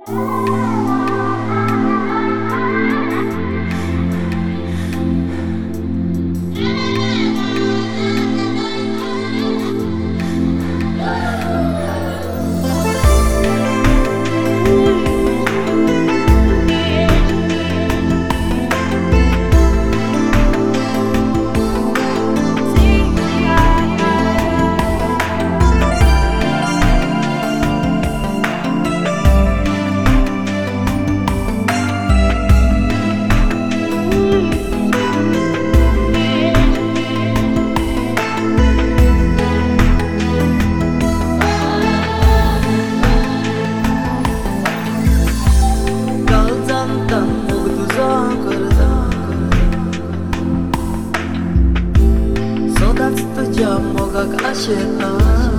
तुझ्या मोगाक आशेता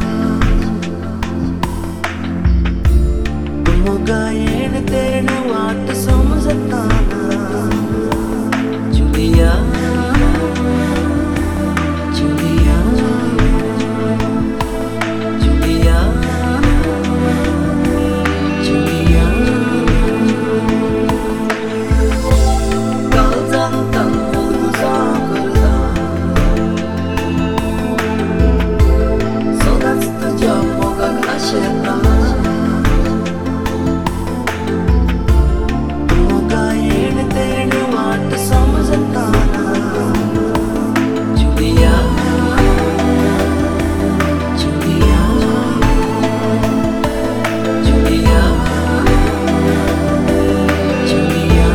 तू मोगा येण तेण वाट समजता जुलिया जुलिया जुलिया जुलिया काळजांत तुझा करता तुझ्या मोगाक आशेता तू मोगा येण तेण वाट समजता जुलिया जुलिया जुलिया जुलिया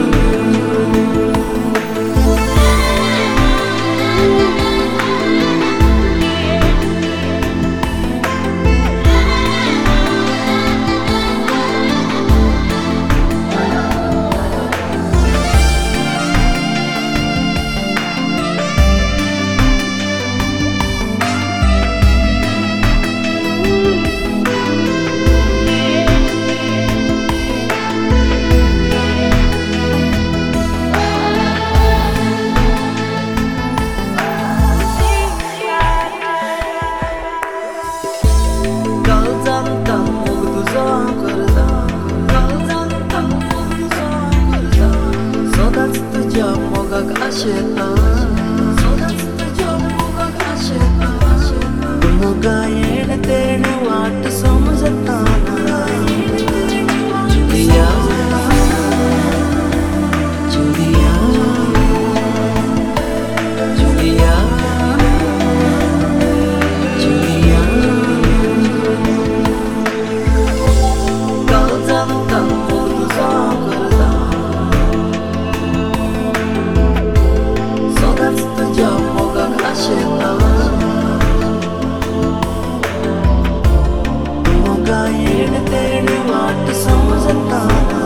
तुझ्या मोगाक आशेता तुझ्या मोगाक आशेता तू मोगा येण तेण वाट समजता जुलिया जुलिया जुलिया जुलिया काळजांत तुझा करता तुझ्या मोगाक आशेता तू मोगा येण तेण वाट समजता